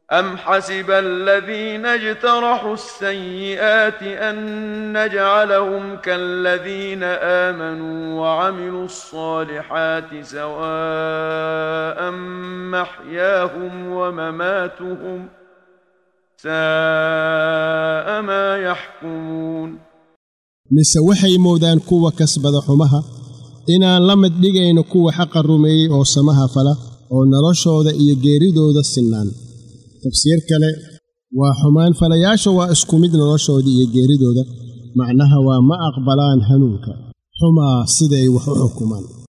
أم حسب الذين اجترحوا السيئات أن نجعلهم كالذين آمنوا وعملوا الصالحات سواء محياهم ومماتهم ساء ما يحكمون mise waxay moodaan kuwa kasbada xumaha inaan la mid dhigayno kuwa xaqa rumeeyay oo samaha fala oo noloshooda iyo geeridooda sinaan tafsiir kale waa xumaan falayaasha waa isku mid noloshooda iyo geeridooda macnaha waa ma aqbalaan hanuunka xumaa siday wax u xukumaan